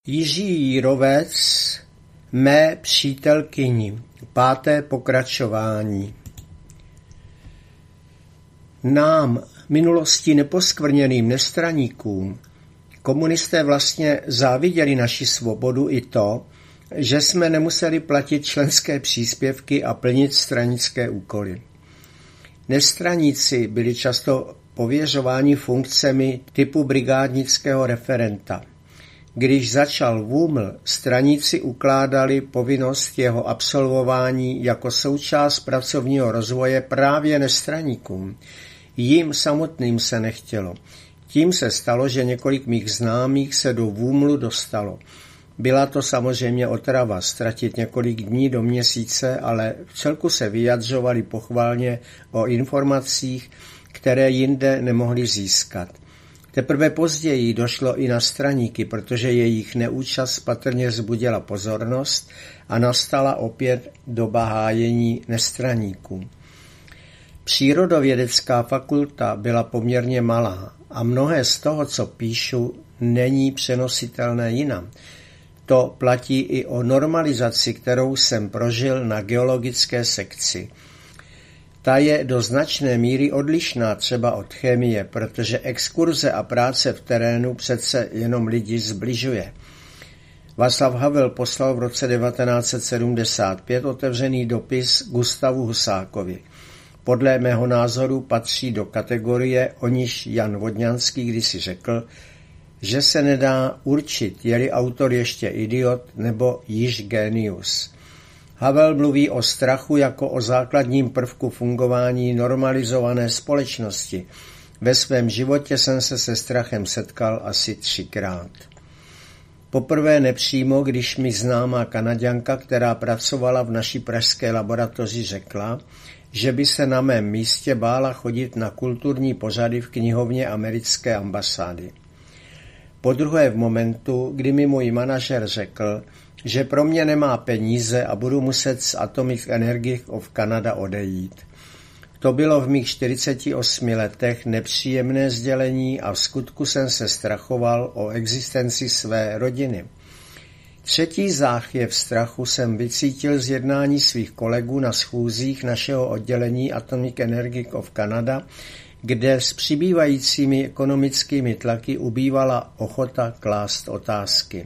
Jiří Jírovec, Mé přítelkyni, 5. pokračování. Nám, minulosti neposkvrněným nestraníkům, komunisté vlastně záviděli naši svobodu i to, že jsme nemuseli platit členské příspěvky a plnit stranické úkoly. Nestraníci byli často pověřováni funkcemi typu brigádnického referenta. Když začal Vůml, straníci ukládali povinnost jeho absolvování jako součást pracovního rozvoje právě nestraníkům. Jim samotným se nechtělo. Tím se stalo, že několik mých známých se do Vůmlu dostalo. Byla to samozřejmě otrava ztratit několik dní do měsíce, ale vcelku se vyjadřovali pochvalně o informacích, které jinde nemohli získat. Teprve později došlo i na straníky, protože jejich neúčast patrně vzbudila pozornost a nastala opět doba hájení nestraníků. Přírodovědecká fakulta byla poměrně malá a mnohé z toho, co píšu, není přenositelné jinam. To platí i o normalizaci, kterou jsem prožil na geologické sekci. Ta je do značné míry odlišná třeba od chemie, protože exkurze a práce v terénu přece jenom lidi zbližuje. Václav Havel poslal v roce 1975 otevřený dopis Gustavu Husákovi. Podle mého názoru patří do kategorie, o níž Jan Vodňanský kdysi řekl, že se nedá určit, je-li autor ještě idiot nebo již génius. Havel mluví o strachu jako o základním prvku fungování normalizované společnosti. Ve svém životě jsem se se strachem setkal asi 3krát. Poprvé nepřímo, když mi známá Kanaďanka, která pracovala v naší pražské laboratoři, řekla, že by se na mém místě bála chodit na kulturní pořady v knihovně americké ambasády. Podruhé v momentu, kdy mi můj manažer řekl, že pro mě nemá peníze a budu muset z Atomic Energy of Canada odejít. To bylo v mých 48 letech nepříjemné sdělení a v skutku jsem se strachoval o existenci své rodiny. Třetí záchvěv strachu jsem vycítil z jednání svých kolegů na schůzích našeho oddělení Atomic Energy of Canada, kde s přibývajícími ekonomickými tlaky ubývala ochota klást otázky.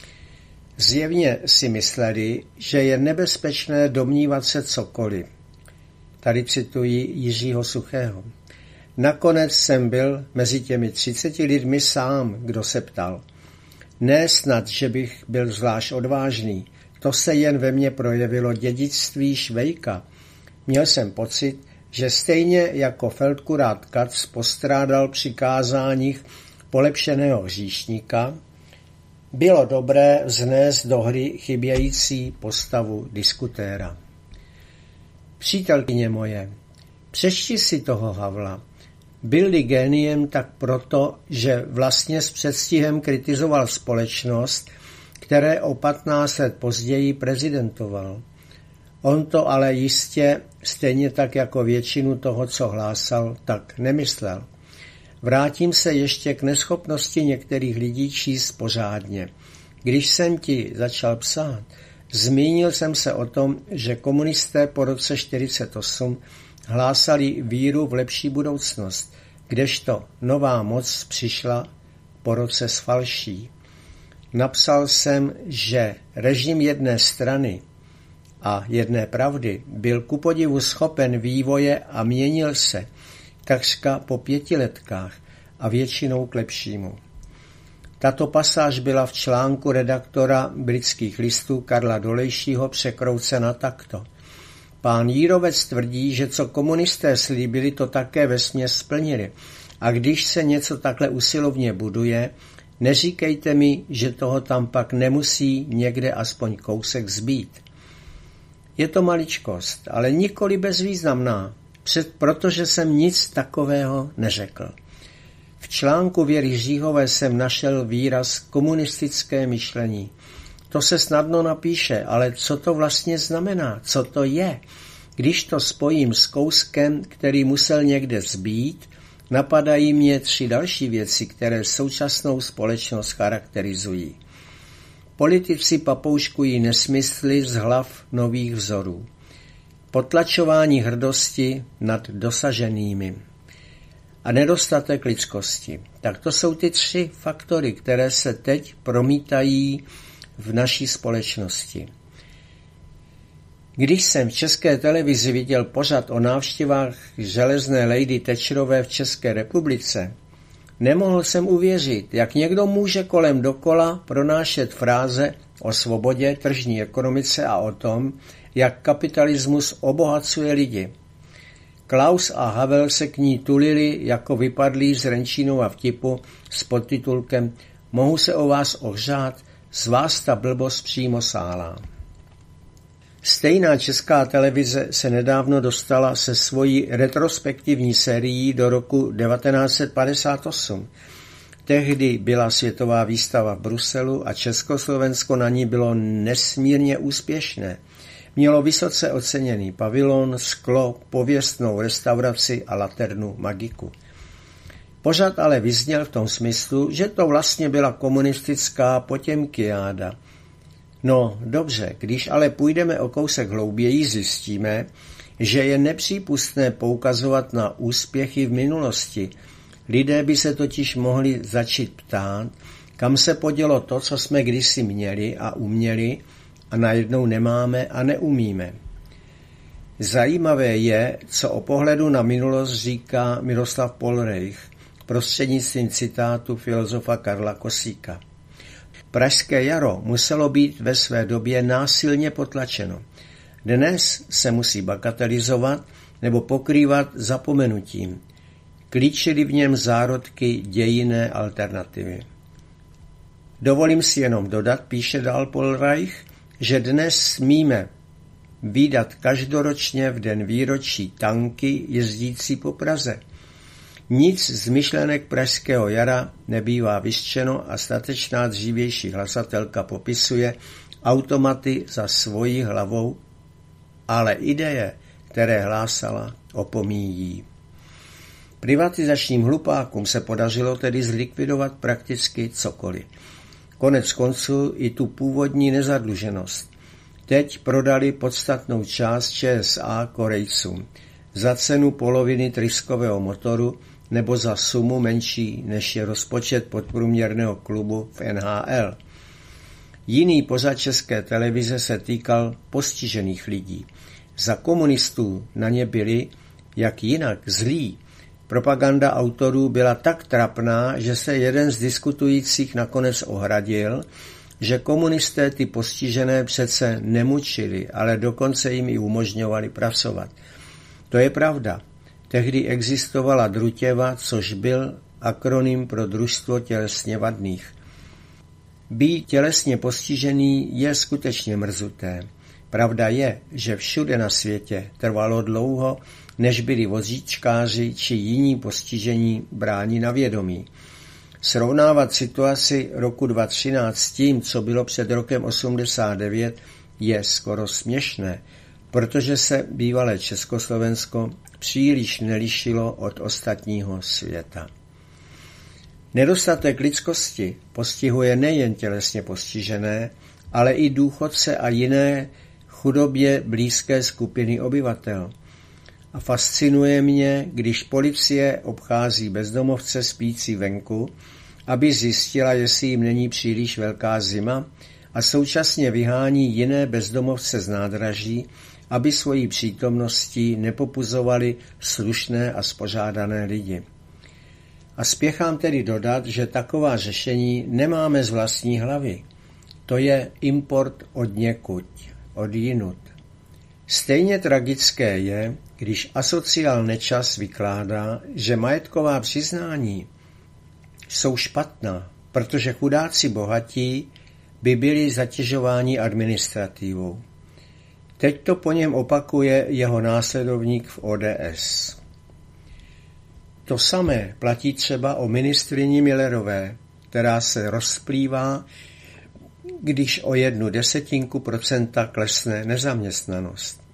Zjevně si mysleli, že je nebezpečné domnívat se cokoliv. Tady cituji Jiřího Suchého. Nakonec jsem byl mezi těmi 30 lidmi sám, kdo se ptal. Ne snad, že bych byl zvlášť odvážný, to se jen ve mně projevilo dědictví Švejka. Měl jsem pocit, že stejně jako feldkurát Katz postrádal při kázáních polepšeného hříšníka, bylo dobré vznést do hry chybějící postavu diskutéra. Přítelkyně moje, přečti si toho Havla. Byl-li géniem tak proto, že vlastně s předstihem kritizoval společnost, které o 15 let později prezidentoval. On to ale jistě, stejně tak jako většinu toho, co hlásal, tak nemyslel. Vrátím se ještě k neschopnosti některých lidí číst pořádně. Když jsem ti začal psát, zmínil jsem se o tom, že komunisté po roce 1948 hlásali víru v lepší budoucnost, kdežto nová moc přišla po roce s falší. Napsal jsem, že režim jedné strany a jedné pravdy byl kupodivu schopen vývoje a měnil se, takřka po 5 letkách a většinou k lepšímu. Tato pasáž byla v článku redaktora Britských listů Karla Dolejšího překroucena takto. Pán Jírovec tvrdí, že co komunisté slíbili, to také vesměs splnili. A když se něco takhle usilovně buduje, neříkejte mi, že toho tam pak nemusí někde aspoň kousek zbýt. Je to maličkost, ale nikoli bezvýznamná, protože jsem nic takového neřekl. V článku Věry Žíhové jsem našel výraz komunistické myšlení. To se snadno napíše, ale co to vlastně znamená? Co to je? Když to spojím s kouskem, který musel někde zbýt, napadají mě 3 další věci, které současnou společnost charakterizují. Politici papouškují nesmysly z hlav nových vzorů. Potlačování hrdosti nad dosaženými a nedostatek lidskosti. Tak to jsou ty 3 faktory, které se teď promítají v naší společnosti. Když jsem v České televizi viděl pořad o návštěvách železné lady Thatcherové v České republice, nemohl jsem uvěřit, jak někdo může kolem dokola pronášet fráze o svobodě, tržní ekonomice a o tom, jak kapitalismus obohacuje lidi. Klaus a Havel se k ní tulili jako vypadlí z Renčínova vtipu s podtitulkem Mohu se o vás ohřát, z vás ta blbost přímo sálá. Stejná Česká televize se nedávno dostala se svojí retrospektivní sérií do roku 1958. Tehdy byla světová výstava v Bruselu a Československo na ní bylo nesmírně úspěšné. Mělo vysoce oceněný pavilon, sklo, pověstnou restauraci a laternu Magiku. Pořad ale vyzněl v tom smyslu, že to vlastně byla komunistická Potěmkiáda. No dobře, když ale půjdeme o kousek hlouběji, zjistíme, že je nepřípustné poukazovat na úspěchy v minulosti. Lidé by se totiž mohli začít ptát, kam se podělo to, co jsme kdysi měli a uměli, a najednou nemáme a neumíme. Zajímavé je, co o pohledu na minulost říká Miroslav Polreich prostřednictvím citátu filozofa Karla Kosíka. Pražské jaro muselo být ve své době násilně potlačeno. Dnes se musí bagatelizovat nebo pokrývat zapomenutím. Klíčily v něm zárodky dějinné alternativy. Dovolím si jenom dodat, píše dál Polreich, že dnes smíme vídat každoročně v den výročí tanky jezdící po Praze. Nic z myšlenek pražského jara nebývá vyřčeno a statečná dřívější hlasatelka popisuje automaty za svojí hlavou, ale ideje, které hlásala, opomíjí. Privatizačním hlupákům se podařilo tedy zlikvidovat prakticky cokoliv. Konec konců i tu původní nezadluženost. Teď prodali podstatnou část ČSA Korejcům za cenu poloviny tryskového motoru nebo za sumu menší než je rozpočet podprůměrného klubu v NHL. Jiný pořad České televize se týkal postižených lidí. Za komunistů na ně byli, jak jinak, zlí. Propaganda autorů byla tak trapná, že se jeden z diskutujících nakonec ohradil, že komunisté ty postižené přece nemučili, ale dokonce jim i umožňovali pracovat. To je pravda. Tehdy existovala Drutěva, což byl akronym pro družstvo tělesně vadných. Být tělesně postižený je skutečně mrzuté. Pravda je, že všude na světě trvalo dlouho, než byli vozíčkáři či jiní postižení bráni na vědomí. Srovnávat situaci roku 2013 s tím, co bylo před rokem 89, je skoro směšné, protože se bývalé Československo příliš nelišilo od ostatního světa. Nedostatek lidskosti postihuje nejen tělesně postižené, ale i důchodce a jiné chudobě blízké skupiny obyvatel. A fascinuje mě, když policie obchází bezdomovce spící venku, aby zjistila, jestli jim není příliš velká zima, a současně vyhání jiné bezdomovce z nádraží, aby svojí přítomností nepopuzovali slušné a spořádané lidi. A spěchám tedy dodat, že taková řešení nemáme z vlastní hlavy. To je import odněkud, odjinud. Stejně tragické je, když asociál Nečas vykládá, že majetková přiznání jsou špatná, protože chudáci bohatí by byli zatěžováni administrativou. Teď to po něm opakuje jeho následovník v ODS. To samé platí třeba o ministryni Müllerové, která se rozplývá, když o 0,1% klesne nezaměstnanost.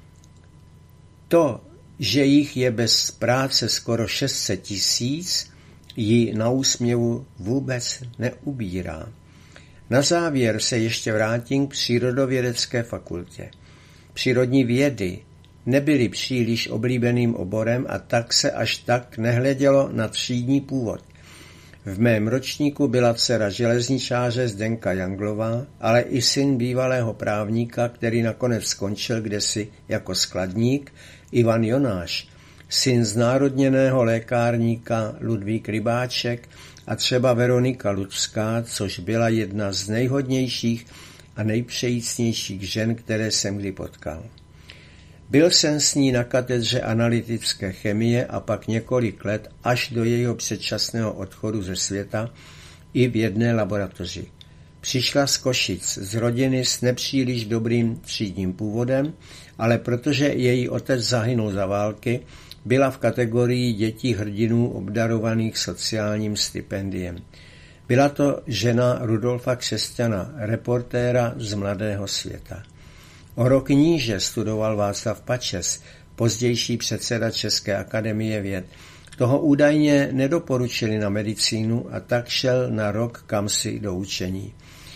To, že jich je bez práce skoro 600 000, ji na úsměvu vůbec neubírá. Na závěr se ještě vrátím k přírodovědecké fakultě. Přírodní vědy nebyly příliš oblíbeným oborem a tak se až tak nehledělo na třídní původ. V mém ročníku byla dcera železničáře Zdenka Janglová, ale i syn bývalého právníka, který nakonec skončil kdesi jako skladník, Ivan Jonáš, syn znárodněného lékárníka Ludvík Rybáček a třeba Veronika Ludská, což byla jedna z nejhodnějších a nejpřejícnějších žen, které jsem kdy potkal. Byl jsem s ní na katedře analytické chemie a pak několik let až do jejího předčasného odchodu ze světa i v jedné laboratoři. Přišla z Košic, z rodiny s nepříliš dobrým třídním původem, ale protože její otec zahynul za války, byla v kategorii dětí hrdinů obdarovaných sociálním stipendiem. Byla to žena Rudolfa Křesťana, reportéra z Mladého světa. O rok níže studoval Václav Pačes, pozdější předseda České akademie věd. Toho údajně nedoporučili na medicínu a tak šel na rok kamsi do učení.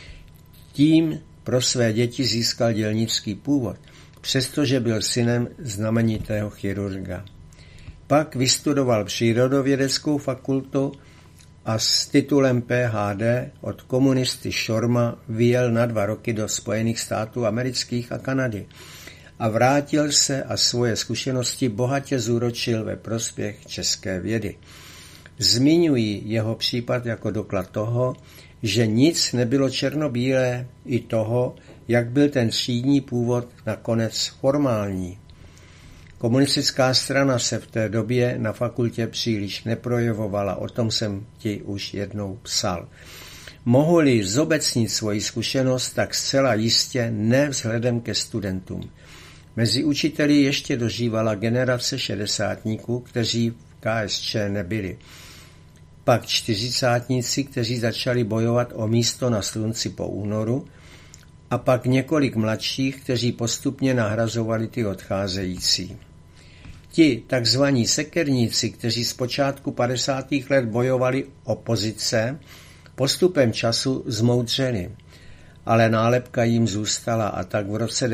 Tím pro své děti získal dělnický původ, přestože byl synem znamenitého chirurga. Pak vystudoval přírodovědeckou fakultu a s titulem PhD od komunisty Šorma vyjel na 2 roky do Spojených států amerických a Kanady a vrátil se a svoje zkušenosti bohatě zúročil ve prospěch české vědy. Zmiňuji jeho případ jako doklad toho, že nic nebylo černobílé, i toho, jak byl ten třídní původ nakonec formální. Komunistická strana se v té době na fakultě příliš neprojevovala, o tom jsem ti už jednou psal. Mohu-li zobecnit svoji zkušenost, tak zcela jistě ne vzhledem ke studentům. Mezi učiteli ještě dožívala generace šedesátníků, kteří v KSČ nebyli. Pak 40átníci, kteří začali bojovat o místo na slunci po únoru, a pak několik mladších, kteří postupně nahrazovali ty odcházející. Ti takzvaní sekerníci, kteří z počátku 50. let bojovali o pozice, postupem času zmoudřeli, ale nálepka jim zůstala a tak v roce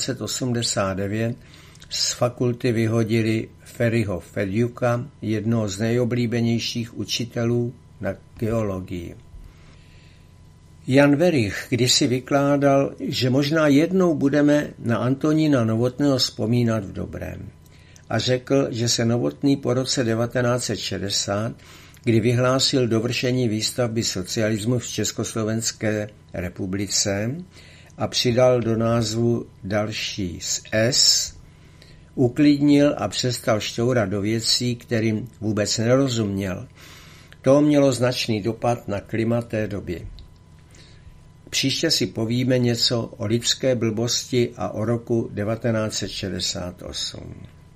1989 z fakulty vyhodili Ferryho Fedyuka, jednoho z nejoblíbenějších učitelů na geologii. Jan Werich kdysi vykládal, že možná jednou budeme na Antonína Novotného vzpomínat v dobrém. A řekl, že se Novotný po roce 1960, kdy vyhlásil dovršení výstavby socialismu v Československé republice a přidal do názvu další s S, uklidnil a přestal šťourat do věcí, kterým vůbec nerozuměl. To mělo značný dopad na klima té doby. Příště si povíme něco o lidské blbosti a o roku 1968.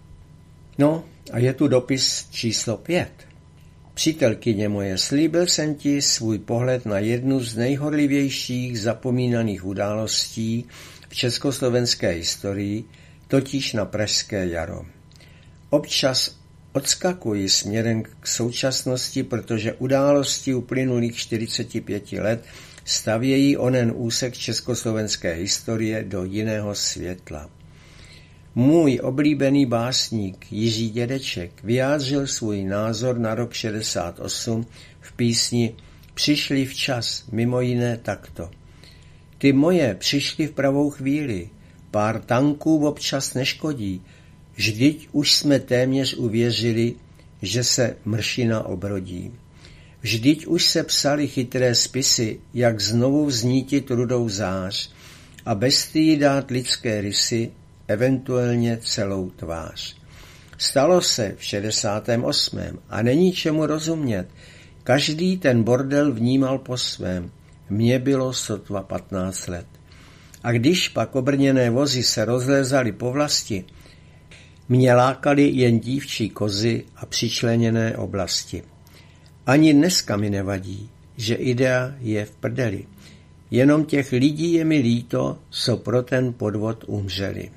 No a je tu dopis číslo 5. Přítelkyně moje, slíbil jsem ti svůj pohled na jednu z nejhorlivějších zapomínaných událostí v československé historii, totiž na Pražské jaro. Občas odskakuji směrem k současnosti, protože události uplynulých 45 let stavějí onen úsek československé historie do jiného světla. Můj oblíbený básník Jiří Dědeček vyjádřil svůj názor na rok 68 v písni Přišli včas, mimo jiné takto. Ty moje přišli v pravou chvíli, pár tanků občas neškodí, vždyť už jsme téměř uvěřili, že se mršina obrodí. Vždyť už se psaly chytré spisy, jak znovu vznítit rudou zář a bestii dát lidské rysy, eventuálně celou tvář. Stalo se v 68. a není čemu rozumět. Každý ten bordel vnímal po svém. Mně bylo sotva 15 let. A když pak obrněné vozy se rozlézaly po vlasti, mě lákaly jen dívčí kozy a přičleněné oblasti. Ani dneska mi nevadí, že idea je v prdeli. Jenom těch lidí je mi líto, co pro ten podvod umřeli.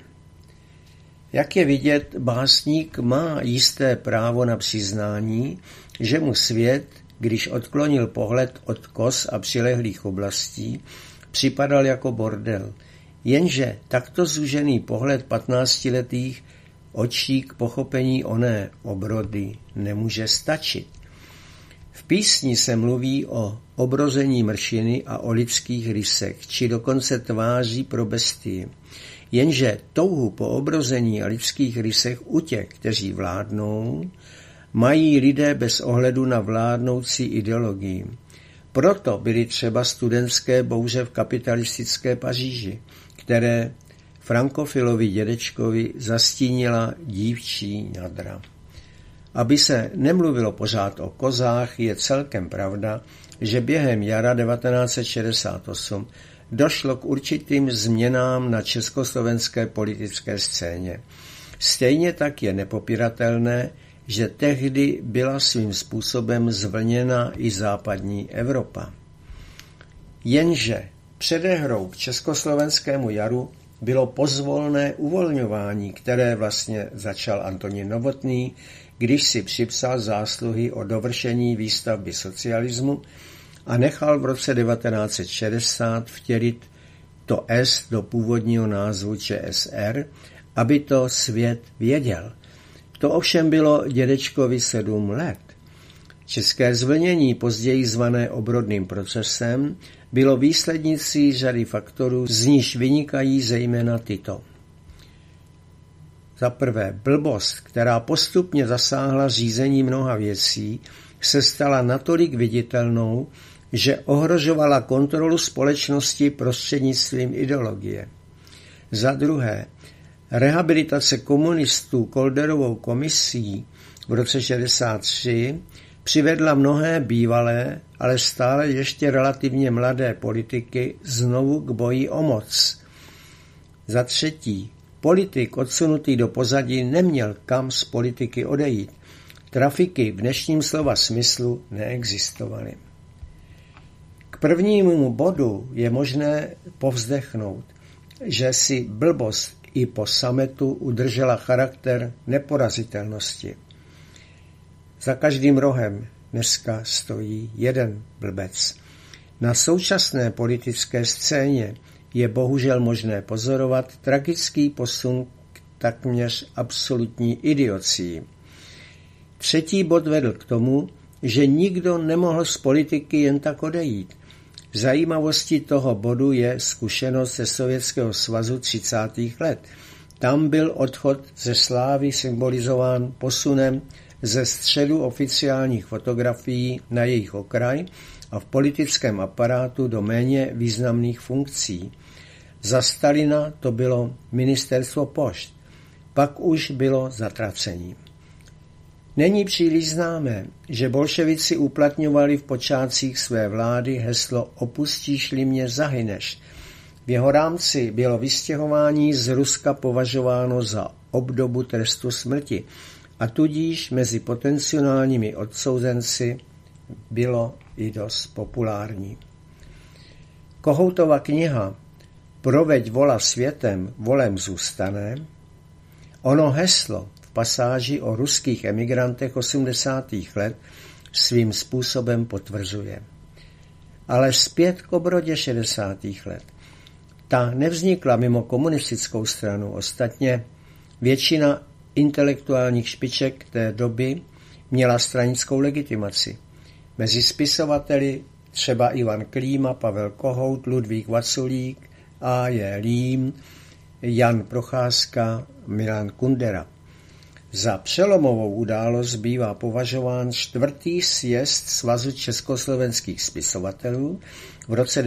Jak je vidět, básník má jisté právo na přiznání, že mu svět když odklonil pohled od Kos a přilehlých oblastí, připadal jako bordel. Jenže takto zúžený pohled 15letých očí k pochopení oné obrody nemůže stačit. V písni se mluví o obrození mršiny a o lidských rysech, či dokonce tváří pro bestii. Jenže touhu po obrození a lidských rysech u těch, kteří vládnou, mají lidé bez ohledu na vládnoucí ideologii. Proto byly třeba studentské bouře v kapitalistické Paříži, které frankofilovi dědečkovi zastínila dívčí jadra. Aby se nemluvilo pořád o kozách, je celkem pravda, že během jara 1968 došlo k určitým změnám na československé politické scéně. Stejně tak je nepopiratelné, že tehdy byla svým způsobem zvlněna i západní Evropa. Jenže předehrou k československému jaru bylo pozvolné uvolňování, které vlastně začal Antonín Novotný, když si připsal zásluhy o dovršení výstavby socialismu a nechal v roce 1960 vtělit to S do původního názvu ČSR, aby to svět věděl. To ovšem bylo dědečkovi 7 let. České zvlnění, později zvané obrodným procesem, bylo výslednicí řady faktorů, z níž vynikají zejména tyto. Za prvé, blbost, která postupně zasáhla řízení mnoha věcí, se stala natolik viditelnou, že ohrožovala kontrolu společnosti prostřednictvím ideologie. Za druhé, rehabilitace komunistů Kolderovou komisí v roce 1963 přivedla mnohé bývalé, ale stále ještě relativně mladé politiky znovu k boji o moc. Za třetí, politik odsunutý do pozadí neměl kam z politiky odejít. Trafiky v dnešním slova smyslu neexistovaly. K prvnímu bodu je možné povzdechnout, že si blbost i po sametu udržela charakter neporazitelnosti. Za každým rohem dneska stojí jeden blbec. Na současné politické scéně je bohužel možné pozorovat tragický posun k takměř absolutní idiocii. Třetí bod vedl k tomu, že nikdo nemohl z politiky jen tak odejít. Zajímavostí toho bodu je zkušenost ze Sovětského svazu 30. let. Tam byl odchod ze slávy symbolizován posunem ze středu oficiálních fotografií na jejich okraj a v politickém aparátu do méně významných funkcí. Za Stalina to bylo ministerstvo pošt, pak už bylo zatracení. Není příliš známé, že bolševici uplatňovali v počátcích své vlády heslo opustíš-li mě, zahyneš. V jeho rámci bylo vystěhování z Ruska považováno za obdobu trestu smrti a tudíž mezi potenciálními odsouzenci bylo i dost populární. Kohoutova kniha Proveď vola světem, volem zůstane, ono heslo v pasáži o ruských emigrantech 80. let svým způsobem potvrzuje. Ale zpět k obrodě 60. let. Ta nevznikla mimo komunistickou stranu, ostatně většina intelektuálních špiček té doby měla stranickou legitimaci. Mezi spisovateli třeba Ivan Klíma, Pavel Kohout, Ludvík Vaculík, A.J. Lím, Jan Procházka, Milan Kundera. Za přelomovou událost bývá považován 4. sjezd Svazu československých spisovatelů v roce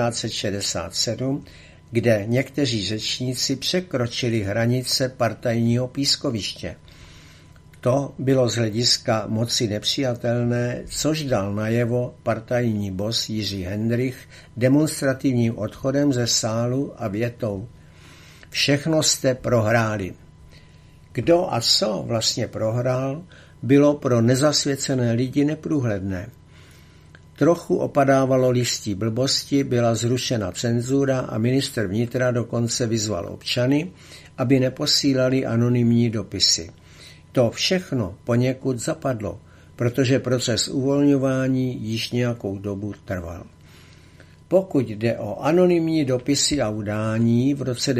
1967, kde někteří řečníci překročili hranice partajního pískoviště. To bylo z hlediska moci nepřijatelné, což dal najevo partajní boss Jiří Hendrych demonstrativním odchodem ze sálu a větou: všechno jste prohráli. Kdo a co vlastně prohrál, bylo pro nezasvěcené lidi neprůhledné. Trochu opadávalo listí blbosti, byla zrušena cenzura a ministr vnitra dokonce vyzval občany, aby neposílali anonymní dopisy. To všechno poněkud zapadlo, protože proces uvolňování již nějakou dobu trval. Pokud jde o anonymní dopisy a udání, v roce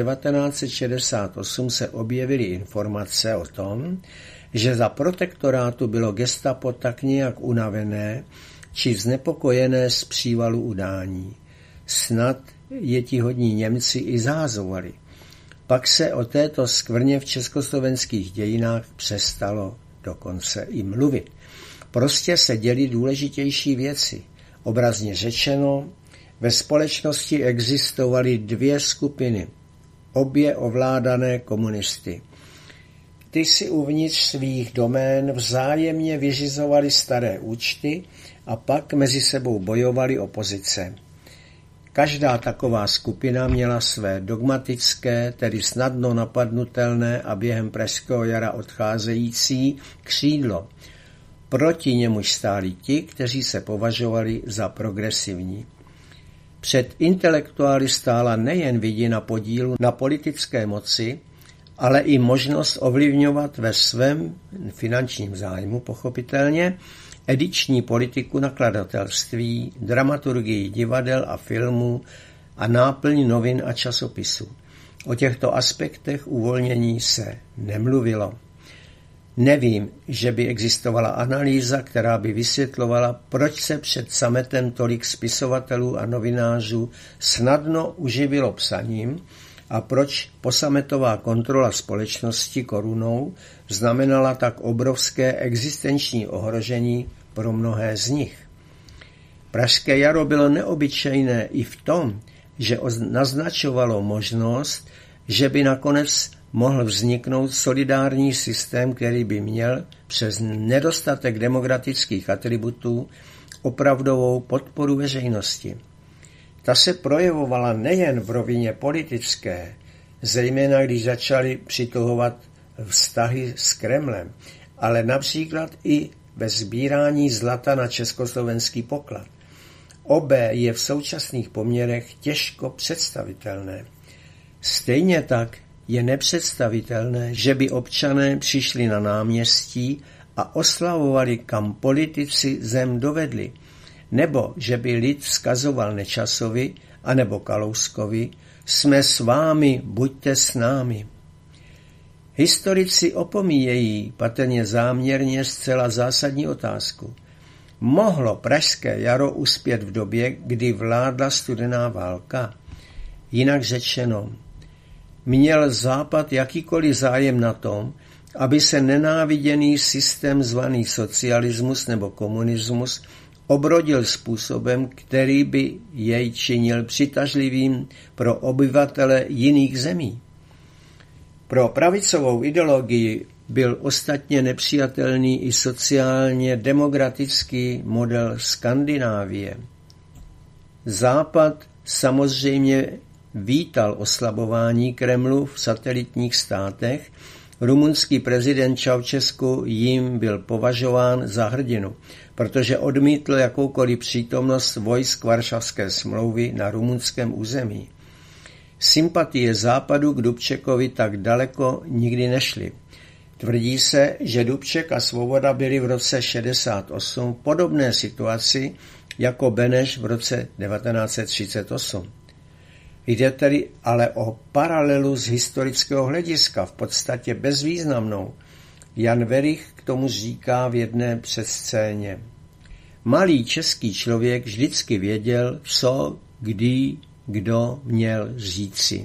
1968 se objevily informace o tom, že za protektorátu bylo gestapo tak nějak unavené či znepokojené z přívalu udání. Snad je ti hodní Němci i zahazovali. Pak se o této skvrně v československých dějinách přestalo dokonce i mluvit. Prostě se děly důležitější věci. Obrazně řečeno, ve společnosti existovaly dvě skupiny, obě ovládané komunisty. Ty si uvnitř svých domén vzájemně vyřizovali staré účty a pak mezi sebou bojovali o pozice. Každá taková skupina měla své dogmatické, tedy snadno napadnutelné a během pražského jara odcházející křídlo. Proti němuž stáli ti, kteří se považovali za progresivní. Před intelektuály stála nejen vidina podílu na politické moci, ale i možnost ovlivňovat ve svém finančním zájmu, pochopitelně, ediční politiku nakladatelství, dramaturgii divadel a filmů a náplň novin a časopisů. O těchto aspektech uvolnění se nemluvilo. Nevím, že by existovala analýza, která by vysvětlovala, proč se před sametem tolik spisovatelů a novinářů snadno uživilo psaním a proč posametová kontrola společnosti korunou znamenala tak obrovské existenční ohrožení pro mnohé z nich. Pražské jaro bylo neobyčejné i v tom, že naznačovalo možnost, že by nakonec mohl vzniknout solidární systém, který by měl přes nedostatek demokratických atributů opravdovou podporu veřejnosti. Ta se projevovala nejen v rovině politické, zejména když začaly přituhovat vztahy s Kremlem, ale například i ve sbírání zlata na československý poklad. Obé je v současných poměrech těžko představitelné. Stejně tak je nepředstavitelné, že by občané přišli na náměstí a oslavovali, kam politici zem dovedli, nebo že by lid vzkazoval Nečasovi anebo Kalouskovi: jsme s vámi, buďte s námi. Historici opomíjejí patrně záměrně zcela zásadní otázku. Mohlo pražské jaro uspět v době, kdy vládla studená válka? Jinak řečeno, měl Západ jakýkoliv zájem na tom, aby se nenáviděný systém zvaný socialismus nebo komunismus obrodil způsobem, který by jej činil přitažlivým pro obyvatele jiných zemí. Pro pravicovou ideologii byl ostatně nepřijatelný i sociálně demokratický model Skandinávie. Západ samozřejmě vítal oslabování Kremlu v satelitních státech. Rumunský prezident Ceausescu jim byl považován za hrdinu, protože odmítl jakoukoliv přítomnost vojsk Varšavské smlouvy na rumunském území. Sympatie Západu k Dubčekovi tak daleko nikdy nešly. Tvrdí se, že Dubček a Svoboda byli v roce 68 v podobné situaci jako Beneš v roce 1938. Jde tedy ale o paralelu z historického hlediska, v podstatě bezvýznamnou. Jan Werich k tomu říká v jedné předscéně: malý český člověk vždycky věděl, co, kdy, kdo měl říci.